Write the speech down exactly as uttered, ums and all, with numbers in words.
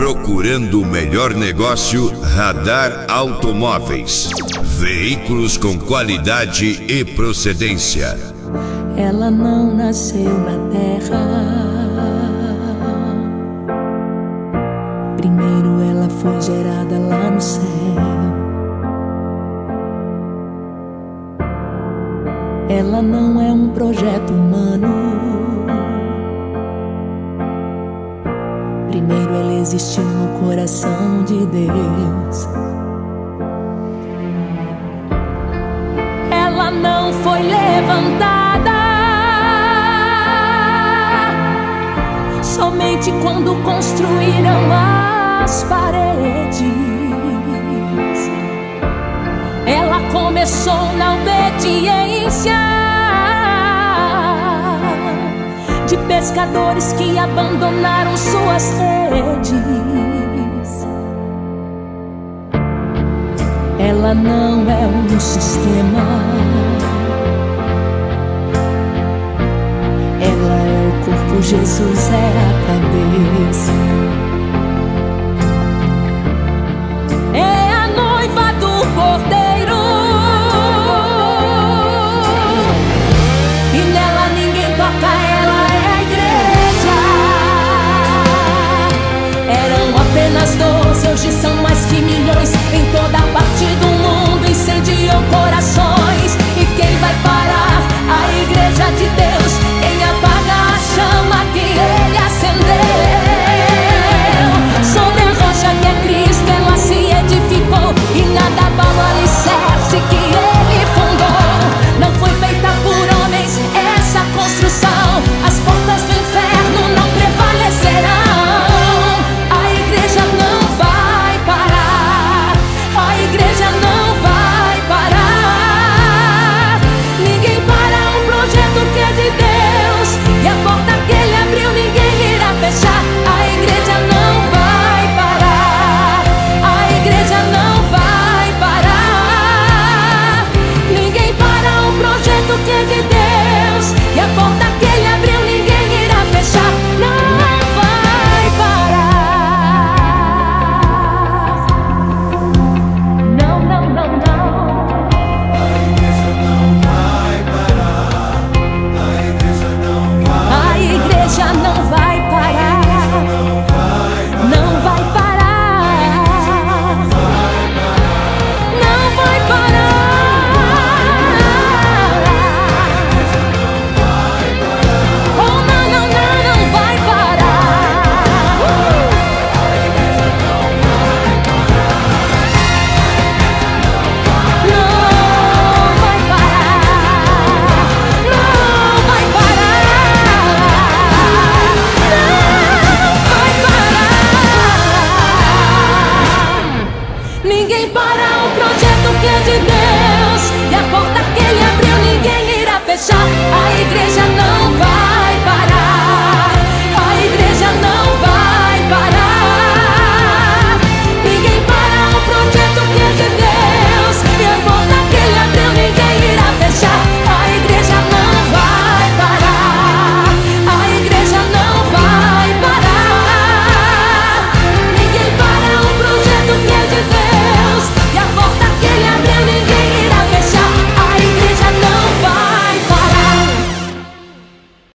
Procurando o melhor negócio, Radar Automóveis. Veículos com qualidade e procedência. Ela não nasceu na terra. Primeiro ela foi gerada lá no céu. Ela não é um projeto humano. Primeiro ela existiu no coração de Deus. Ela não foi levantada somente quando construíram as paredes. Ela começou na obediência de pescadores que abandonaram suas redes. Ela não é um sistema. Ela é o corpo, Jesus é a cabeça. É a noiva do Cordeiro. E nela ninguém toca, ela é a igreja. Eram apenas doze, hoje são mais que milhões. Em toda parte do mundo incendiam corações. E quem vai parar? A igreja de Deus. Quem apaga a chama que ele acendeu? Sobre a rocha que é Cristo ela se edificou. E nada abala o alicerce que ele fundou. Não foi feita por homens essa construção. As portas do inferno não prevalecerão. A igreja não vai parar. A igreja não vai parar. Ninguém para um projeto que é de Deus. E a porta que ele abriu ninguém irá fechar. A igreja não vai parar. A igreja não vai parar. Ninguém para um projeto que é de Deus. E a porta